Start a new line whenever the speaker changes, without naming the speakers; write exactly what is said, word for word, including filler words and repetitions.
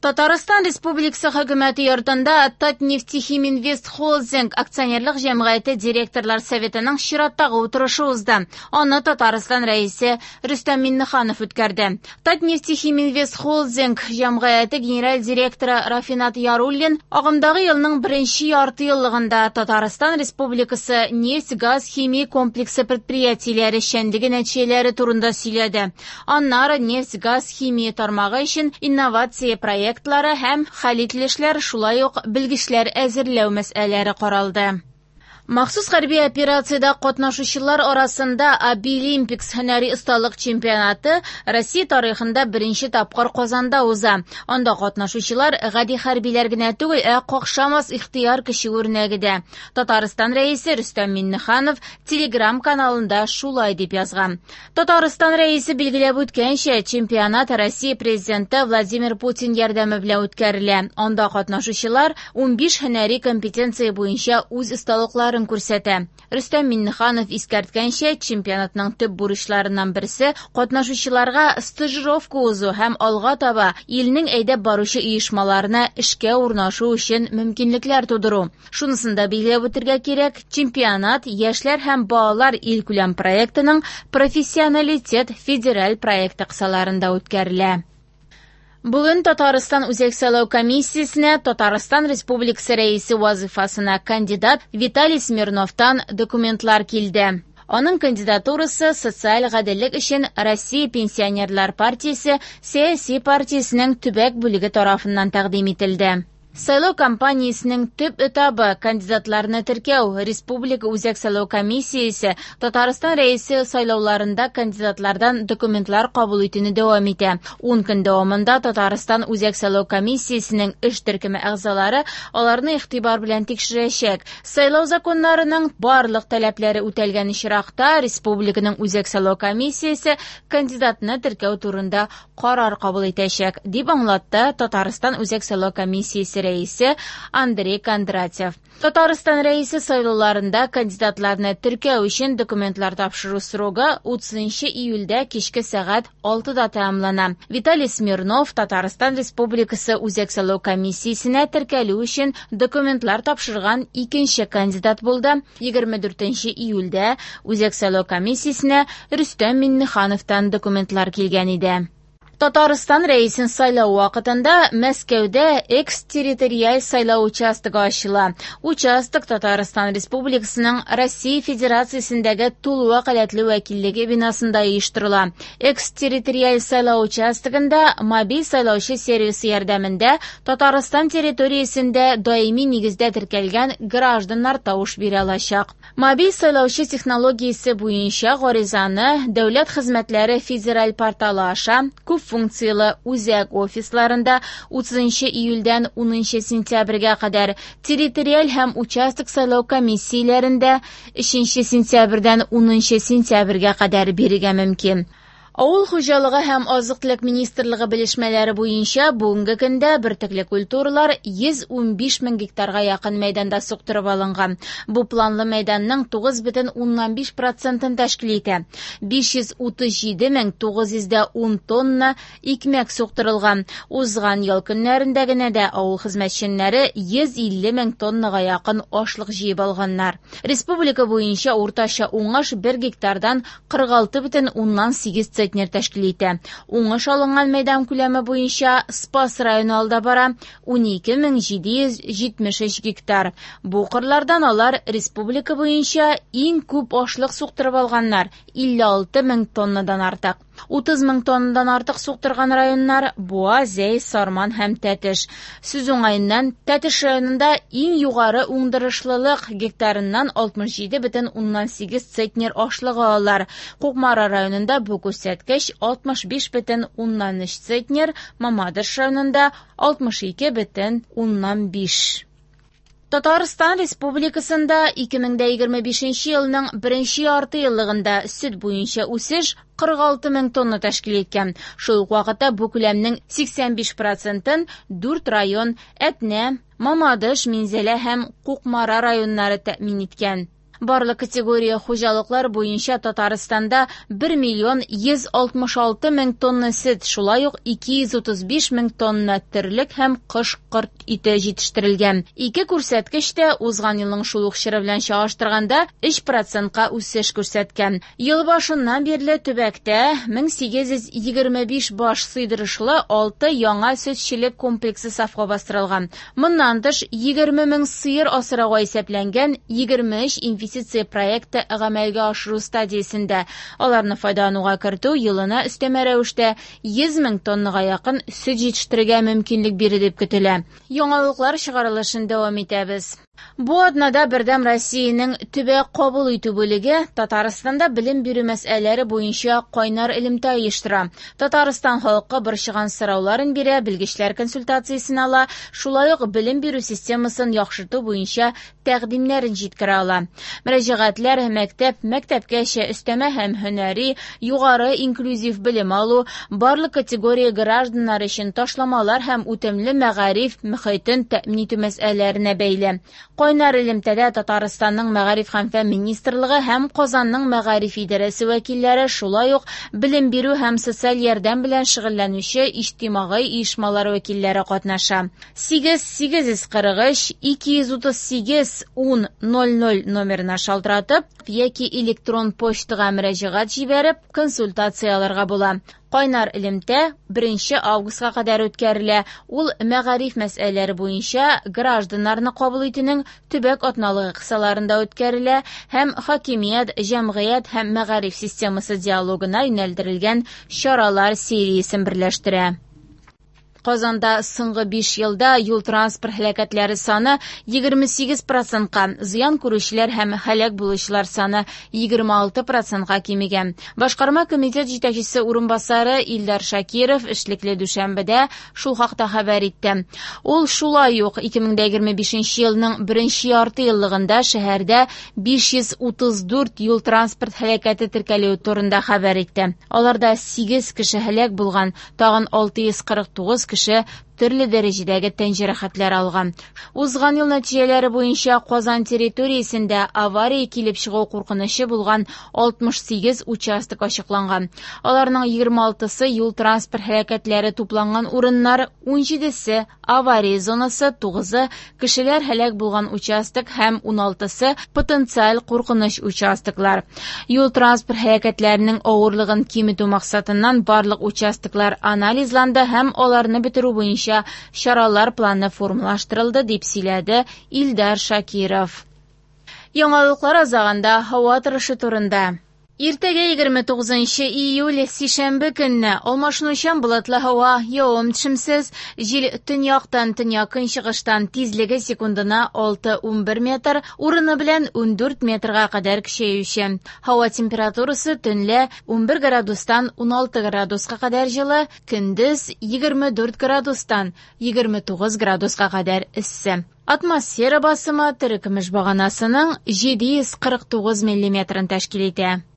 Татарстан Республикасы хөкүмәте йортында Татнефтехиминвест Холдинг акционерлык җәмгыяте директорлар советының чираттагы утырышы узды. Аны Татарстан рәисе Рөстәм Миннеханов үткәрде. Татнефтехиминвест Холдинг җәмгыяте генераль директоры Рафинат Яруллин агымдагы елның беренче ярты еллыгында Татарстан Республикасы нефть-газ химия комплексы предприятиеләре эшчәнлеге нәтиҗәләре турында сөйләде. Аннары нефть-газ химия тармагы өчен инновация проект һәм хәлитлешләр, шулай ук белгечләр әзерләү мәсьәләләре каралды. Махсус хәрби операциядә катнашучылар арасында Обилимпикс һөнәри осталык чемпионаты Россия тарихында беренче тапкыр Казанда уза. Анда катнашучылар гади хәрбиләр генә түгел, ә какшамас ихтыяр кеше үрнәгедә. Татарстан рәисе Рөстәм Миннеханов Telegram каналында шулай дип язган. Татарстан рәисе билгеләп үткәнчә, чемпионат Россия президенты Владимир Путин ярдәме белән үткәрелә. Анда катнашучылар унбиш һөнәри компетенция буенча үз осталыкларын күрсәтә. Рөстәм Миннеханов искәрткәнчә, чемпионатның төп бурычларыннан берсе катнашучыларга стажировка узу һәм алга таба илнең әйдәп баручы оешмаларына эшкә урнашу өчен мөмкинлекләр тудыру. Шунысында билгеләп үтәргә кирәк, чемпионат яшьләр һәм балалар илкүләм проектының профессионалитет федераль проекты кысаларында үткәрелә. Бүген Татарстан үзәк сайлау комиссиясенә Татарстан Республикасы рәисе вазифасына кандидат Виталий Смирновтан документлар килде. Аның кандидатурасы социаль гаделлек өчен Россия пенсионерлар партиясе сәяси партиясенең төбәк бүлеге тарафыннан тәкъдим ителде. Сайлау кампаниясының төп этабы кандидатларны теркәү. Республика үзәк сайлау комиссиясе Татарстан рәисе сайлауларында кандидатлардан документлар кабул итүне дәвам итә. ун көн дәвамында Татарстан үзәк сайлау комиссиясенең эш төркеме әгъзалары аларны игътибар белән тикшерәчәк. Сайлау законнарының барлык таләпләре үтәлгән очракта республиканың үзәк сайлау комиссиясе кандидатны теркәү турында карар кабул итәчәк, дип аңлатты Татарстан үзәк сайлау комиссиясе рәисе Андрей Кондратьев. Татарстан рәисе сайлауларында кандидатларны теркәү өчен документлар тапшыру срогы утызынчы июльдә кичке сәгать алтыда тәмамлана. Виталий Смирнов Татарстан Республикасы үзәк сайлау комиссиясенә теркәлү өчен документлар тапшырган икенче кандидат булды. егерме дүртенче июльдә үзәк сайлау комиссиясенә Рөстәм Миннехановтан документлар килгән иде. Татарстан рәисен сайлау вакытында Мәскәүдә экстерриториаль сайлау участогы ачыла. Участок Татарстан Республикасының Россия Федерациясендәге тулы вәкаләтле вәкиллеге бинасында оештырыла. Экстерриториаль сайлау участогында мобиль сайлаучы сервисы ярдәмендә Татарстан территориясендә даими нигездә теркәлгән гражданнар тавыш бирә алачак. Мобиль сайлаучы технологиясе буенча гаризаны дәүләт хезмәтләре федераль порталы аша күп функциялы үзәк офисларында утызынчы июльдән унынчы сентябрьгә кадәр, территориаль һәм участок сайлау комиссияләрендә өченче сентябрьдән унынчы сентябрьгә кадәр бирергә мөмкин. Авыл хуҗалыгы һәм азык-төлек министрлыгы белешмәләре буенча бүгенге көндә бертөкле культуралар йөз унбиш мең гектарга якын мәйданда суктырып алынган. Бу планлы мәйданның тугыз бөтен уннан биш процентын тәшкил итә. биш йөз утыз җиде мең тугыз йөз ун тонна икмәк суктырылган. Узган ел көннәрендә генә дә авыл хезмәтчәннәре йөз илле мең тоннага якын ашлык җыеп алганнар. Республика буенча уртача уңыш бер гектардан кырык алты бөтен уннан сигез центнер тәшкил итә. Уңыш алынган мәйдан күләме буенча Спас районы алда бара ун ике мең җиде йөз җитмеш өч гектар. Бу кырлардан алар республика буенча иң күп ашлык суктырып алганнар илле алты мең тоннадан артык. утыз мең тоннадан артык суктырган районнар Буа, Зәй, Сарман һәм Тәтеш. Сүз уңаеннан Тәтеш районында иң югары уңдырышлылык гектарыннан алтмыш җиде бөтен уннан сигез центнер ашлыгы алалар. Кукмара районында бу күрсәткеч алтмыш биш бөтен уннан өч центнер, Мамадыш районында алтмыш ике бөтен уннан биш. Татарстан Республикасында ике мең егерме бишенче елның беренче ярты еллыгында сөт буенча үсеш кырык алты мең тонна тәшкил иткән. Шул ук вакытта бу күләмнең сиксән биш процентын дүрт район Әтнә, Мамадыш, Минзәлә һәм Кукмара районнары тәэмин иткән. Барлык категория хуҗалыклар буенча Татарстанда бер миллион йөз алтмыш алты мең тонна сөт, шулай ук ике йөз утыз биш мең тонна терлек һәм кош-корт ите җитештерелгән. Ике күрсәткеч тә узган елның шул ук чоры белән чагыштырганда өч процентка үсеш күрсәткән. Ел башыннан бирле төбәктә мең сигез йөз егерме биш баш сыйдырышлы алты яңа сөтчелек комплексы сафка бастырылган. Моннан тыш егерме мең сыер асрауга исәпләнгән егерме өч инвестиция проекты гамәлгә ашыру стадиясендә. Аларны файдалануга кертү елына өстәмә рәвештә йөз мең тоннага якын сөт җитештерергә мөмкинлек бирә дип көтелә. Яңалыклар чыгарылышын дәвам итәбез. Бу атнада Бердәм Россиянең төбәк кабул итү бүлеге Татарстанда белем бирү мәсьәләләре буенча кайнар элемтә оештыра. Татарстан халкы борчыган сорауларын бирә, белгечләр консультациясен ала, шулай ук белем бирү системасын яхшырту буенча тәкъдимнәрен җиткерә ала. Мөрәҗәгатьләр мәктәп, мәктәпкәчә өстәмә һәм һөнәри, югары инклюзив белем алу, барлык категория гражданнар өчен ташламалар һәм үтемле мәгариф мөхитен тәэмин итү мәсьәләләренә бәйле. Кайнар элемтәдә Татарстанның Мәгариф һәм фән министрлыгы һәм Казанның Мәгариф идарәсе вәкилләре, шулай ук белем бирү һәм социаль ярдәм белән шөгыльләнүче иҗтимагый оешмалар вәкилләре катнаша. сигез сигез йөз кырык өч ике йөз утыз сигез ун ноль ноль номерына шалтыратып яки электрон почтага мөрәҗәгать җибәреп консультация алырга була. Кайнар элемтә беренче августка кадәр үткәрелә. Ул мәгариф мәсьәләләре буенча гражданнарны кабул итүнең төбәк атналыгы кысаларында үткәрелә һәм хакимият, җәмгыять һәм мәгариф системасы диалогына юнәлдерелгән чаралар сериясен берләштерә. Казанда соңгы биш елда юл транспорт һәлакәтләре саны егерме сигез процентка, зыян күрүчеләр һәм һәлак булучылар саны егерме алты процентка кимегән. Башкарма комитет җитәкчесе урынбасары Илдар Шакиров эшлекле дүшәмбедә шул хакта хәбәр итте. Ул шулай ук ике мең егерме бишенче елның беренче ярты еллыгында шәһәрдә биш йөз утыз дүрт юл транспорт һәлакәте теркәлү турында хәбәр итте. Аларда сигез кеше һәлак булган, тагын алты йөз кырык тугыз кеше төрле дәрәҗәдәге тән җәрәхәтләре алган. Узган ел нәтиҗәләре буенча Казан территориясендә авария килеп чыгу куркынычы булган алтмыш сигез участок ачыкланган. Аларның егерме алтысы юл транспорт һәлакәтләре тупланган урыннар, ун җидесе авария зонасы, тугызы кешеләр һәлак булган участок һәм ун алтысы потенциаль куркыныч участоклар. Юл транспорт һәлакәтләренең авырлыгын киметү максатыннан барлык участоклар анализланды һәм аларны бетерү буенча чаралар планы формалаштырылды, дип сөйләде Илдар Шакиров. Яңалыклар азагында һава торышы турында. Иртәгә егерме тугызынчы июль сишәмбе көнне алмашынучан болытлы һава, явым-төшемсез, җил төньяктан төньяк-көнчыгыштан тизлеге секундына алты-ун бер метр, урыны белән ун дүрт метрга кадәр көчәюче. Һава температурасы төнлә ун бер градустан ун алты градуска кадәр җылы, көндез егерме дүрт градустан егерме тугыз градуска кадәр эссе. Атмосфера басымы терекмеш баганасының җиде йөз кырык тугыз миллиметрын тәшкил итә.